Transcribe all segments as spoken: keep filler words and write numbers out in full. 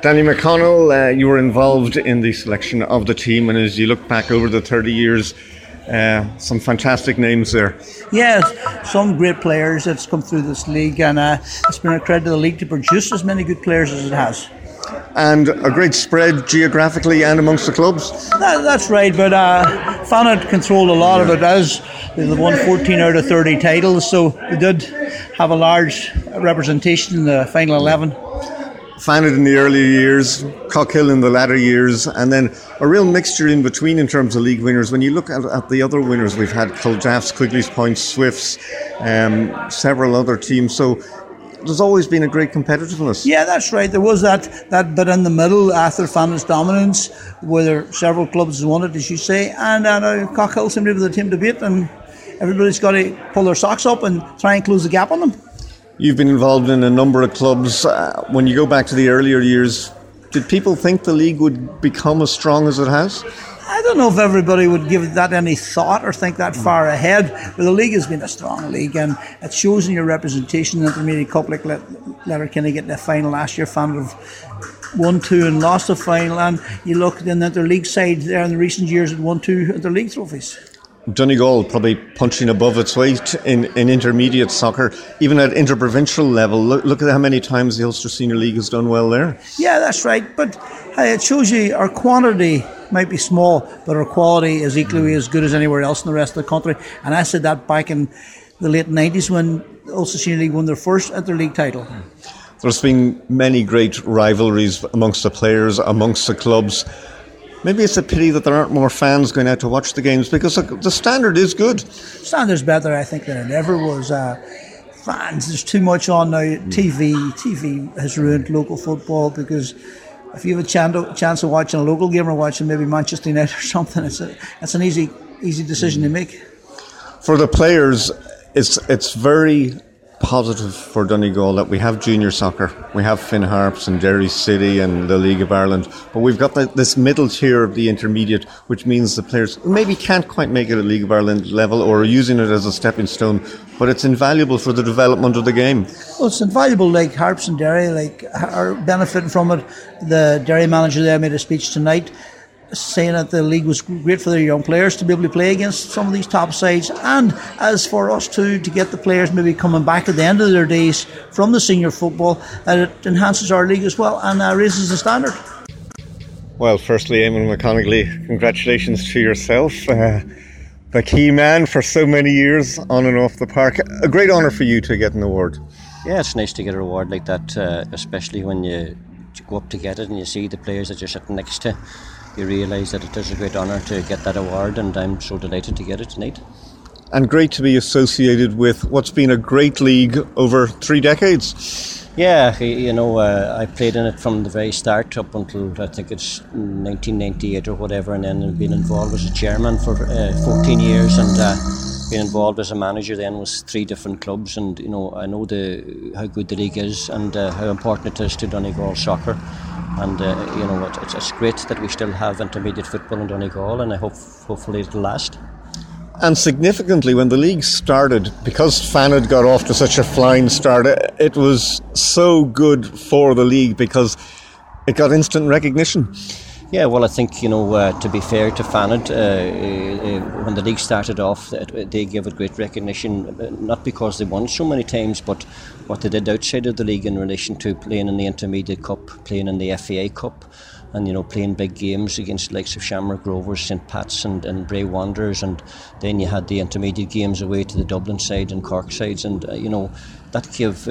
Danny McConnell, uh, you were involved in the selection of the team, and as you look back over the thirty years, uh, some fantastic names there. Yes, some great players that's come through this league, and uh, it's been a credit to the league to produce as many good players as it has. And a great spread geographically and amongst the clubs. That, that's right, but uh, Fanad controlled a lot yeah. of it, as they've won fourteen out of thirty titles, so they did have a large representation in the final eleven. Fanad in the earlier years, Cockhill in the latter years, and then a real mixture in between in terms of league winners. When you look at, at the other winners, we've had Kildaffs, Quigley's Point, Swifts, um, several other teams. So there's always been a great competitiveness. Yeah, that's right. There was that, that bit in the middle after Fanad's dominance, where there several clubs won it, as you say, and uh, now Cockhill seemed to be the team to beat, and everybody's got to pull their socks up and try and close the gap on them. You've been involved in a number of clubs. Uh, when you go back to the earlier years, did people think the league would become as strong as it has? I don't know if everybody would give that any thought or think that far ahead, but the league has been a strong league, and it shows in your representation. The Intermediate Cup, like Letterkenny getting the final last year, Fanad have won two and lost the final, and you look in the interleague side there in the recent years had won two interleague trophies. Donegal probably punching above its weight in, in intermediate soccer, even at interprovincial level. Look, look at how many times the Ulster Senior League has done well there. Yeah, that's right. But uh, it shows you our quantity might be small, but our quality is equally as good as anywhere else in the rest of the country. And I said that back in the late nineties when the Ulster Senior League won their first interleague title. There's been many great rivalries amongst the players, amongst the clubs. Maybe it's a pity that there aren't more fans going out to watch the games, because the standard is good. Standard's better, I think, than it ever was. Uh, fans, there's too much on now. T V, T V has ruined local football, because if you have a chance, chance of watching a local game or watching maybe Manchester United or something, it's a, it's an easy, easy decision to make. For the players, it's it's very positive for Donegal that we have junior soccer. We have Finn Harps and Derry City and the League of Ireland, but we've got the, this middle tier of the intermediate, which means the players maybe can't quite make it at League of Ireland level or are using it as a stepping stone, but it's invaluable for the development of the game. Well, it's invaluable. Like Harps and Derry like are benefiting from it. The Derry manager there made a speech tonight saying that the league was great for their young players to be able to play against some of these top sides, and as for us too, to get the players maybe coming back at the end of their days from the senior football, and it enhances our league as well and uh, raises the standard. Well, firstly, Eamon McConaughey, congratulations to yourself, uh, the key man for so many years on and off the park. A great honour for you to get an award. Yeah, it's nice to get a reward like that, uh, especially when you go up to get it and you see the players that you're sitting next to. You realise that it is a great honour to get that award, and I'm so delighted to get it tonight. And great to be associated with what's been a great league over three decades. Yeah, you know, uh, I played in it from the very start up until I think it's nineteen ninety-eight or whatever, and then I've been involved as a chairman for uh, fourteen years, and uh, been involved as a manager then with three different clubs, and you know, I know the how good the league is and uh, how important it is to Donegal soccer. And uh, you know what, it's, it's great that we still have intermediate football in Donegal, and I hope hopefully it'll last. And significantly, when the league started, because Fanad got off to such a flying start, it was so good for the league because it got instant recognition. Yeah, well, I think, you know, uh, to be fair to Fanad, uh, uh, when the league started off, they gave it great recognition, not because they won so many times, but what they did outside of the league in relation to playing in the Intermediate Cup, playing in the F A A Cup, and, you know, playing big games against the likes of Shamrock Rovers, Saint Pat's and, and Bray Wanderers, and then you had the intermediate games away to the Dublin side and Cork sides, and, uh, you know, that gave uh,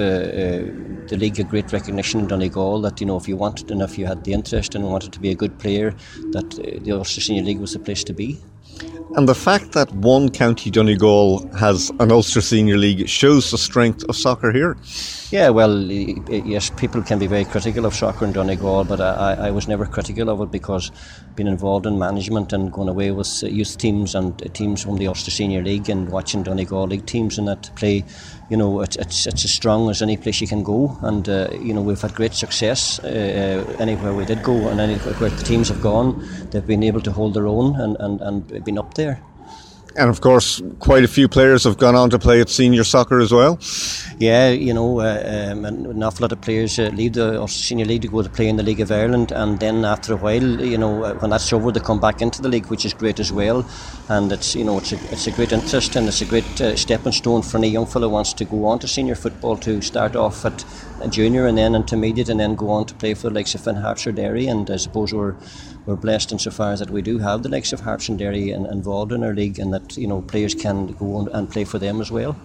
uh, the league a great recognition in Donegal that, you know, if you wanted and if you had the interest and wanted to be a good player, that uh, the Ulster Senior League was the place to be. And the fact that one county, Donegal, has an Ulster Senior League shows the strength of soccer here. Yeah, well, yes, people can be very critical of soccer in Donegal, but I, I was never critical of it because being involved in management and going away with youth teams and teams from the Ulster Senior League and watching Donegal League teams and that play, you know, it's it's, it's as strong as any place you can go, and uh, you know, we've had great success uh, anywhere we did go, and anywhere the teams have gone, they've been able to hold their own and, and, and been up there. And of course, quite a few players have gone on to play at senior soccer as well. Yeah, you know, uh, um, an awful lot of players uh, leave the Ulster Senior League to go to play in the League of Ireland, and then after a while, you know, when that's over, they come back into the league, which is great as well. And it's, you know, it's a it's a great interest, and it's a great uh, stepping stone for any young fellow who wants to go on to senior football, to start off at a junior and then intermediate, and then go on to play for the likes of Finn Harps or Derry. And I suppose we're we're blessed insofar as that we do have the likes of Harps and Derry in, involved in our league, and that, you know, players can go on and play for them as well.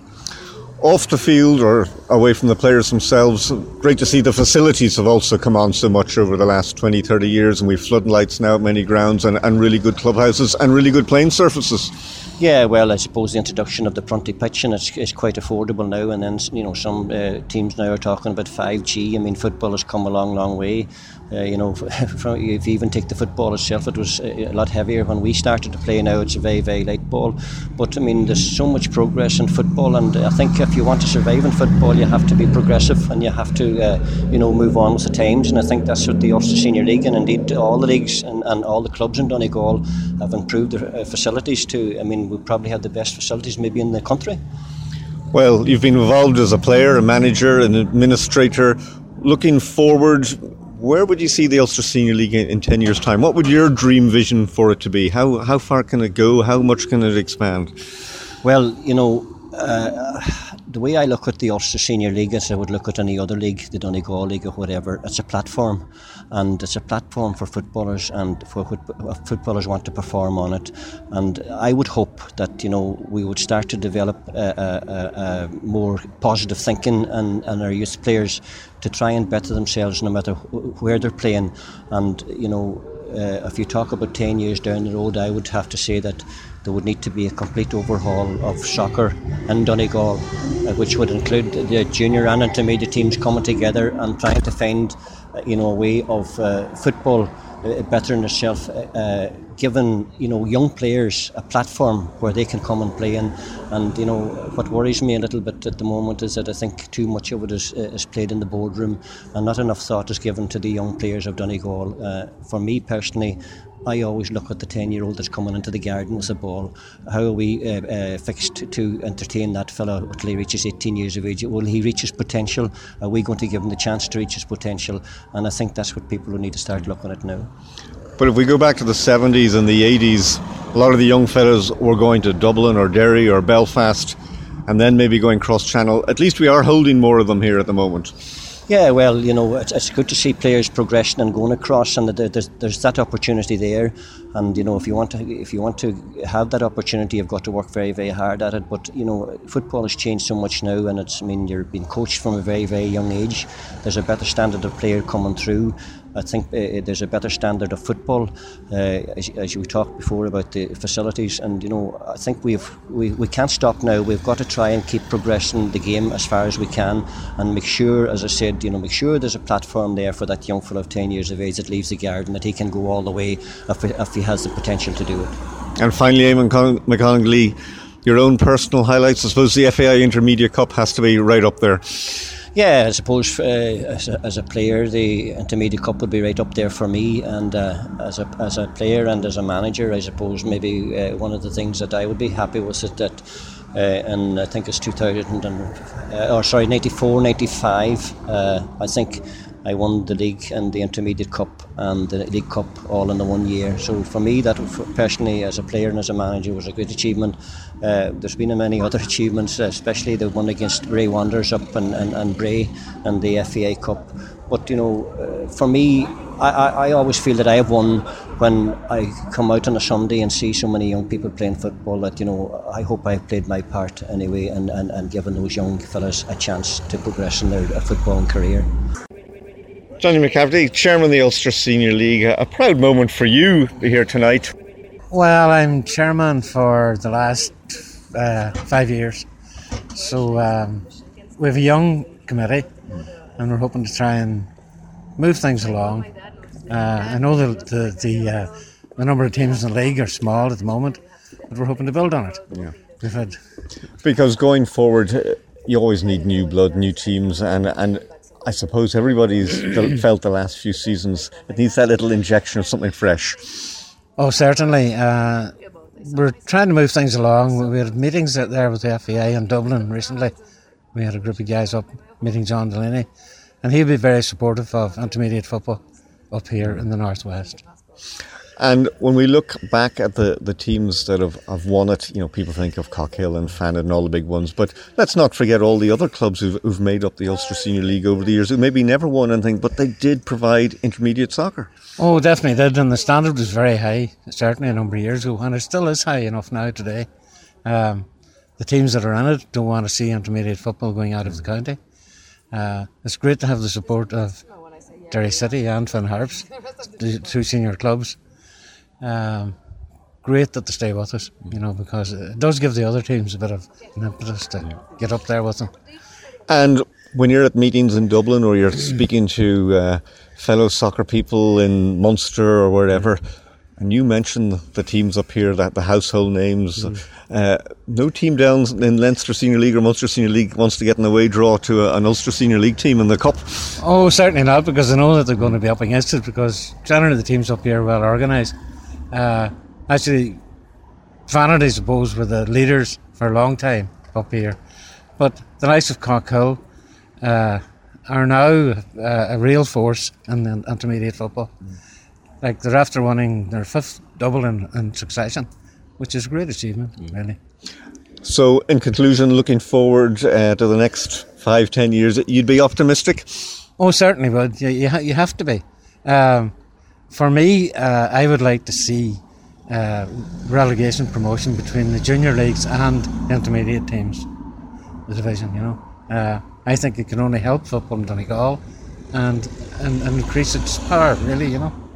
Off the field or away from the players themselves, great to see the facilities have also come on so much over the last twenty, thirty years, and we've floodlights now at many grounds, and, and really good clubhouses and really good playing surfaces. Yeah, well, I suppose the introduction of the Prunty pitch, and it's, it's quite affordable now, and then, you know, some uh, teams now are talking about five G. I mean, football has come a long, long way. Uh, you know, from, if you even take the football itself, it was a lot heavier when we started to play. Now it's a very, very light ball. But I mean, there's so much progress in football, and I think if you want to survive in football, you have to be progressive, and you have to, uh, you know, move on with the times. And I think that's what the Ulster Senior League, and indeed all the leagues and, and all the clubs in Donegal have improved their uh, facilities to. I mean, we probably have the best facilities maybe in the country. Well, you've been involved as a player, a manager, an administrator. Looking forward, where would you see the Ulster Senior League in, in ten years' time? What would your dream vision for it to be? How how far can it go? How much can it expand? Well, you know, uh, the way I look at the Ulster Senior League is I would look at any other league, the Donegal League or whatever. It's a platform, and it's a platform for footballers, and for what footballers want to perform on it. And I would hope that, you know, we would start to develop a, a, a more positive thinking, and, and our youth players to try and better themselves no matter where they're playing. And, you know, uh, if you talk about ten years down the road, I would have to say that there would need to be a complete overhaul of soccer in Donegal, uh, which would include the junior and intermediate teams coming together and trying to find, uh, you know, a way of uh, football uh, bettering itself, uh, giving, you know, young players a platform where they can come and play in. And, you know, what worries me a little bit at the moment is that I think too much of it is, uh, is played in the boardroom, and not enough thought is given to the young players of Donegal. Uh, for me personally, I always look at the ten-year-old that's coming into the garden with a ball. How are we uh, uh, fixed to, to entertain that fella until he reaches eighteen years of age? Will he reach his potential? Are we going to give him the chance to reach his potential? And I think that's what people will need to start looking at now. But if we go back to the seventies and the eighties, a lot of the young fellas were going to Dublin or Derry or Belfast, and then maybe going cross-channel. At least we are holding more of them here at the moment. Yeah, well, you know, it's, it's good to see players progressing and going across, and there's there's that opportunity there. And, you know, if you want to if you want to have that opportunity, you've got to work very, very hard at it. But, you know, football has changed so much now, and it's, I mean, you're being coached from a very, very young age. There's a better standard of player coming through. I think uh, there's a better standard of football, uh, as, as you talked before about the facilities. And, you know, I think we've we, we can't stop now. We've got to try and keep progressing the game as far as we can, and make sure, as I said, you know, make sure there's a platform there for that young fellow of ten years of age that leaves the garden, that he can go all the way if, if he has the potential to do it. And finally, Eamon McConnelly, your own personal highlights. I suppose the F A I Intermediate Cup has to be right up there. Yeah, I suppose uh, as, a, as a player, the Intermediate Cup would be right up there for me, and uh, as a as a player and as a manager, I suppose maybe uh, one of the things that I would be happy with is that, uh, and I think it's two thousand and, uh, or sorry, ninety-four, ninety-five. Uh, I think I won the league and the Intermediate Cup and the League Cup all in the one year. So for me, that personally, as a player and as a manager, was a great achievement. Uh, there's been many other achievements, especially the one against Bray Wanderers up and, and, and Bray and the F A I Cup. But, you know, uh, for me, I, I, I always feel that I have won when I come out on a Sunday and see so many young people playing football, that, you know, I hope I've played my part anyway, and, and, and given those young fellas a chance to progress in their footballing career. Johnny McCafferty, Chairman of the Ulster Senior League, a proud moment for you here tonight. Well, I'm Chairman for the last uh, five years, so um, we have a young committee, and we're hoping to try and move things along. Uh, I know the the the, uh, the number of teams in the league are small at the moment, but we're hoping to build on it. Yeah. We've had because going forward, you always need new blood, new teams, and and. I suppose everybody's felt the last few seasons it needs that little injection of something fresh. Oh, certainly. Uh, we're trying to move things along. We had meetings out there with the F A I in Dublin recently. We had a group of guys up meeting John Delaney, and he'll be very supportive of intermediate football up here in the Northwest. And when we look back at the, the teams that have, have won it, you know, people think of Cockhill and Fannin and all the big ones, but let's not forget all the other clubs who've, who've made up the Ulster Senior League over the years, who maybe never won anything, but they did provide intermediate soccer. Oh, definitely did, and the standard was very high, certainly a number of years ago, and it still is high enough now today. Um, the teams that are in it don't want to see intermediate football going out of the county. Uh, it's great to have the support of Derry City and Finn Harps, the two senior clubs. Um, great that they stay with us, you know, because it does give the other teams a bit of an impetus to yeah. get up there with them. And when you're at meetings in Dublin or you're speaking to uh, fellow soccer people in Munster or wherever, and you mention the teams up here, that the household names, mm. uh, no team down in Leinster Senior League or Munster Senior League wants to get an away draw to a, an Ulster Senior League team in the Cup. Oh, certainly not, because they know that they're going to be up against it, because generally the teams up here are well organised. Uh, actually, Fannin, I suppose, were the leaders for a long time up here, but the likes of Cockhill uh, are now uh, a real force in, in intermediate football. Mm. Like, they're after winning their fifth double in, in succession, which is a great achievement, mm. really. So, in conclusion, looking forward uh, to the next five, ten years, you'd be optimistic? Oh, certainly would. You, you, ha- you have to be. Um, For me, uh, I would like to see uh, relegation promotion between the junior leagues and the intermediate teams, the division, you know. Uh, I think it can only help football in Donegal and, and, and increase its power, really, you know.